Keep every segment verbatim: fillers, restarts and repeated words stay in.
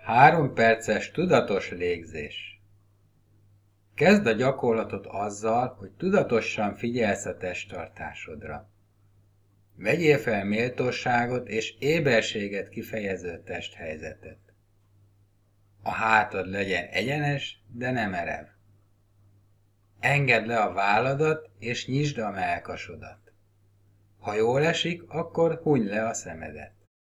Három perces tudatos légzés. Kezd a gyakorlatot azzal, hogy tudatosan figyelsz a testtartásodra. Vegyél fel méltóságot és éberséget kifejező testhelyzetet. A hátad legyen egyenes, de nem merev. Engedd le a válladat és nyisd a mellkasodat. Ha jól esik, akkor hunyd le a szemedet.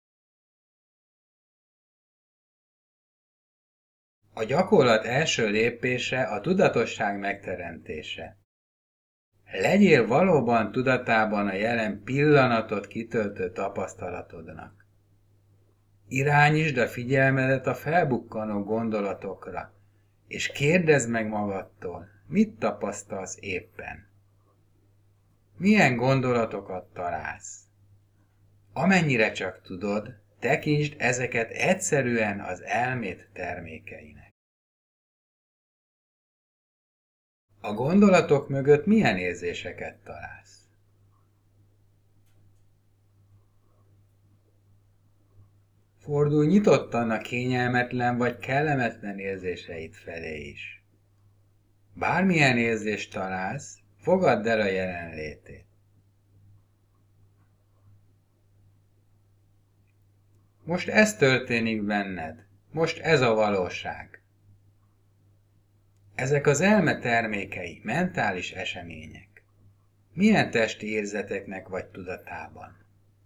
A gyakorlat első lépése a tudatosság megteremtése. Legyél valóban tudatában a jelen pillanatot kitöltő tapasztalatodnak. Irányítsd a figyelmedet a felbukkanó gondolatokra, és kérdezd meg magadtól, mit tapasztalsz éppen. Milyen gondolatokat találsz? Amennyire csak tudod, tekintsd ezeket egyszerűen az elméd termékeinek. A gondolatok mögött milyen érzéseket találsz? Fordulj nyitottan a kényelmetlen vagy kellemetlen érzéseid felé is. Bármilyen érzést találsz, fogadd el a jelenlétét. Most ez történik benned, most ez a valóság. Ezek az elme termékei, mentális események. Milyen testi érzeteknek vagy tudatában?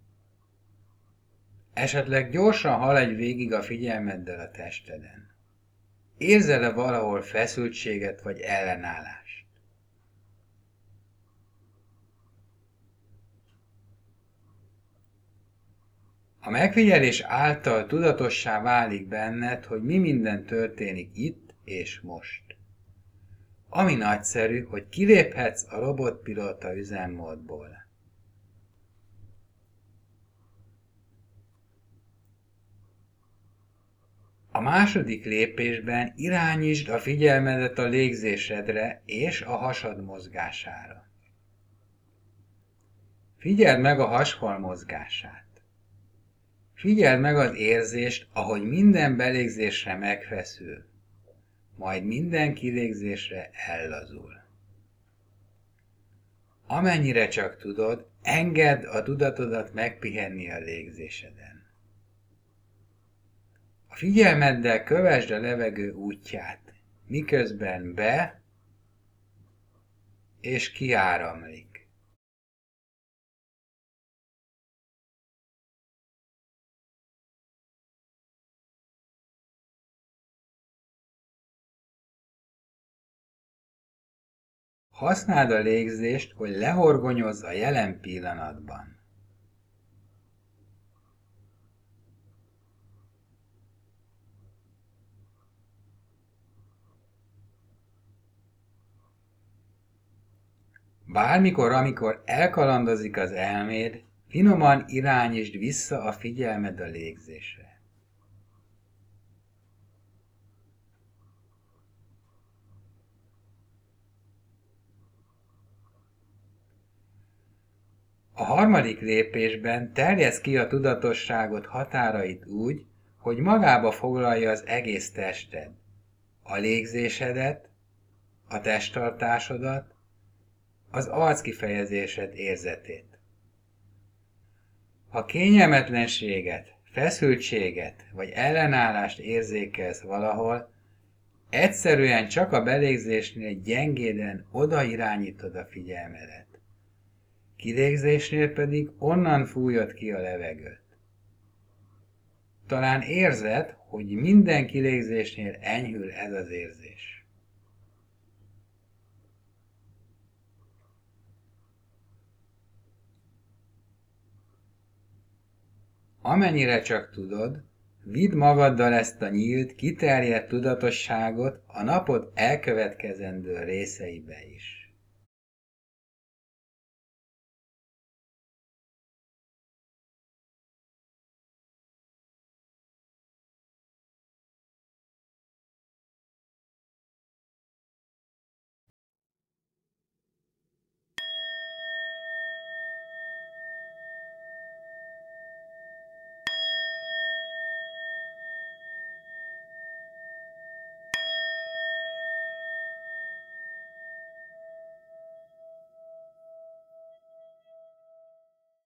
Esetleg gyorsan haladj végig a figyelmeddel a testeden. Érzel-e valahol feszültséget vagy ellenállást? A megfigyelés által tudatossá válik benned, hogy mi minden történik itt és most. Ami nagyszerű, hogy kiléphetsz a robotpilóta üzemmódból. A második lépésben irányítsd a figyelmedet a légzésedre és a hasad mozgására. Figyeld meg a hasfal mozgását. Figyeld meg az érzést, ahogy minden belégzésre megfeszül, majd minden kilégzésre ellazul. Amennyire csak tudod, engedd a tudatodat megpihenni a légzéseden. A figyelmeddel kövesd a levegő útját, miközben be és kiáramlik. Használd a légzést, hogy lehorgonyozz a jelen pillanatban. Bármikor, amikor elkalandozik az elméd, finoman irányítsd vissza a figyelmed a légzésre. A harmadik lépésben terjeszd ki a tudatosságot határait úgy, hogy magába foglalja az egész tested, a légzésedet, a testtartásodat, az arckifejezésed érzetét. Ha kényelmetlenséget, feszültséget vagy ellenállást érzékelsz valahol, egyszerűen csak a belégzésnél gyengéden oda irányítod a figyelmedet. Kilégzésnél pedig onnan fújod ki a levegőt. Talán érzed, hogy minden kilégzésnél enyhül ez az érzés. Amennyire csak tudod, vidd magaddal ezt a nyílt, kiterjedt tudatosságot a napod elkövetkezendő részeibe is.